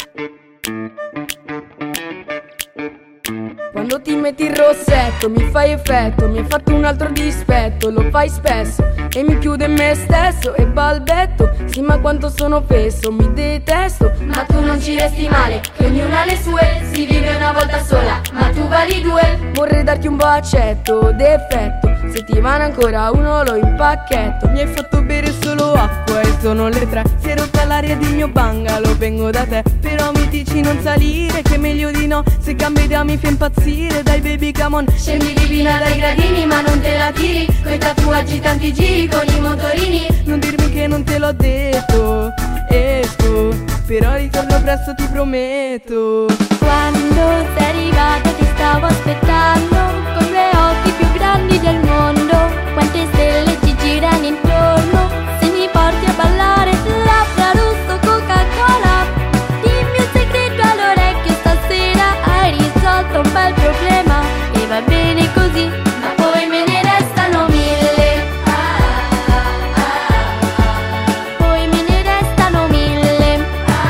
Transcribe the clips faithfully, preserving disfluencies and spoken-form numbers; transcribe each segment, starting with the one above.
Quando ti metti il rossetto mi fai effetto, mi hai fatto un altro dispetto, lo fai spesso e mi chiude in me stesso e balbetto. Sì, ma quanto sono fesso, mi detesto. Ma tu non ci resti male, che ognuno ha le sue. Si vive una volta sola, ma tu vali due. Vorrei darti un bacetto d'effetto, se ti va ancora uno lo impacchetto. Mi hai fatto bere solo acqua e sono le tre. Si è rotta l'aria del mio bungalow, vengo da te. Però mi dici non salire, che meglio di no. Se cambi idea mi fai impazzire, dai baby come on. Scendi divina dai gradini ma non te la tiri, coi tatuaggi tanti giri con i motorini. Non dirmi che non te l'ho detto, esco, però ritorno presto ti prometto. Quando sei arrivata ti stavo aspettando, con due occhi più grandi del mondo. Quante stelle ci girano intorno, se mi porti a ballare labbra rosso Coca-Cola. Dimmi un segreto all'orecchio, stasera hai risolto un bel problema e va bene così, ma poi me ne restano mille. Ah, ah, ah, ah. poi me ne restano mille.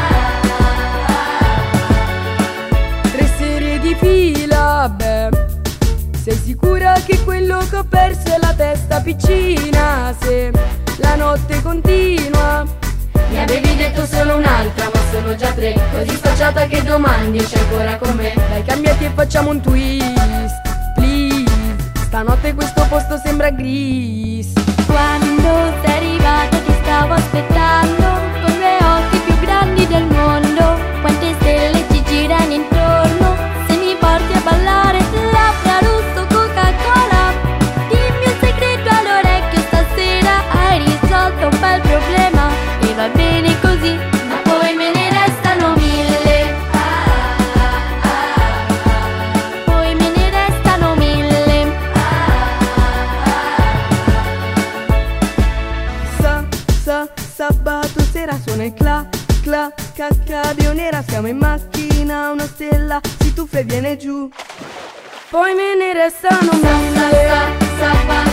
Tre serie di fila, beh, sei sicura che quello che ho perso è la testa piccina? Se la notte continua. Mi avevi detto solo un'altra, ma sono già tre. Così scocciata che domandi c'è ancora con me. Dai, cambiati e facciamo un twist, please. Stanotte questo posto sembra gris. Quando sei arrivata ti stavo aspettando, con due occhi più grandi del mondo. Quante stelle ci girano intorno, se mi porti a ballare labbra rosso Coca-Cola. Dimmi un segreto all'orecchio, stasera hai risolto un bel problema e va bene così, ma poi me ne restano mille. Ah, ah, ah, ah. poi me ne restano mille. Sa, sa, sabato sera suona il cla, cla, cacca nera. Siamo in macchina, una stella si tuffa e viene giù. Poi me ne restano Sa, mille. sa, sa, sabato